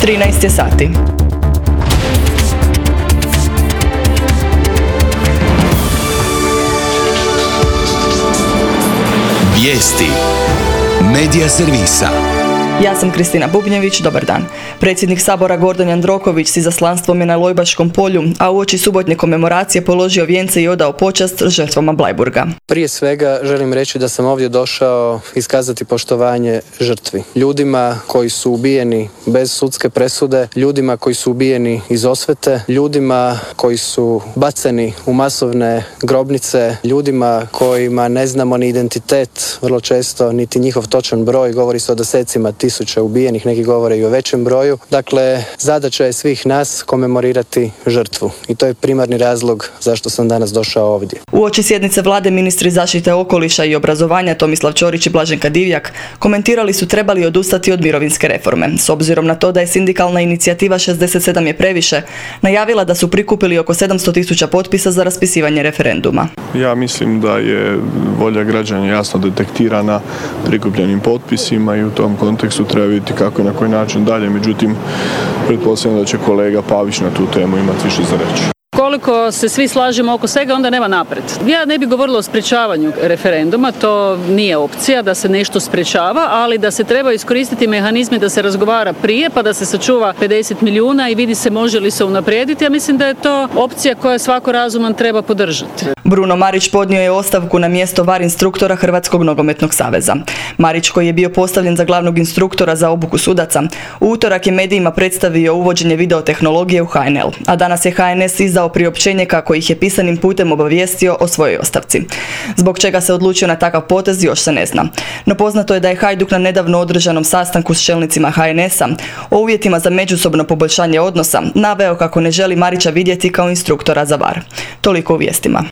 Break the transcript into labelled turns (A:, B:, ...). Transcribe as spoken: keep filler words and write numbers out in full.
A: trinaest je sati.
B: Vijesti Medija servisa.
A: Ja sam Kristina Bubnjević, dobar dan. Predsjednik Sabora Gordan Jandroković s izaslanstvom je na Lojbaškom polju, a uoči subotnje komemoracije položio vijence i odao počast žrtvama Bleiburga.
C: Prije svega želim reći da sam ovdje došao iskazati poštovanje žrtvi. Ljudima koji su ubijeni bez sudske presude, ljudima koji su ubijeni iz osvete, ljudima koji su baceni u masovne grobnice, ljudima kojima ne znamo ni identitet, vrlo često niti njihov točan broj, govori se o desecima tisuća ubijenih, neki govore i o većem broju. Dakle, zadaća je svih nas komemorirati žrtvu i to je primarni razlog zašto sam danas došao ovdje.
A: Uoči sjednice vlade ministri zaštite okoliša i obrazovanja Tomislav Ćorić i Blaženka Divjak komentirali su trebali odustati od mirovinske reforme. S obzirom na to da je sindikalna inicijativa šezdeset sedam je previše, najavila da su prikupili oko sedamsto tisuća potpisa za raspisivanje referenduma.
D: Ja mislim da je volja građana jasno detektirana prikupljenim potpisima i u tom kontekstu treba vidjeti kako i na koji način dalje. Međutim, pretpostavljam da će kolega Pavić na tu temu imati više za reći.
E: Koliko se svi slažemo oko svega, onda nema napred. Ja ne bih govorila o sprečavanju referenduma, to nije opcija da se nešto sprečava, ali da se treba iskoristiti mehanizmi da se razgovara prije, pa da se sačuva pedeset milijuna i vidi se može li se unaprijediti. Ja mislim da je to opcija koja svako razuman treba podržati.
A: Bruno Marić podnio je ostavku na mjesto var instruktora Hrvatskog nogometnog saveza. Marić, koji je bio postavljen za glavnog instruktora za obuku sudaca, u utorak je medijima predstavio uvođenje videotehnologije u H N L, a danas je H N S izdao priopćenje kako ih je pisanim putem obavijestio o svojoj ostavci. Zbog čega se odlučio na takav potez još se ne zna. No poznato je da je Hajduk na nedavno održanom sastanku s čelnicima H N S-a o uvjetima za međusobno poboljšanje odnosa naveo kako ne želi Marića vidjeti kao instruktora za var. Toliko u vijestima.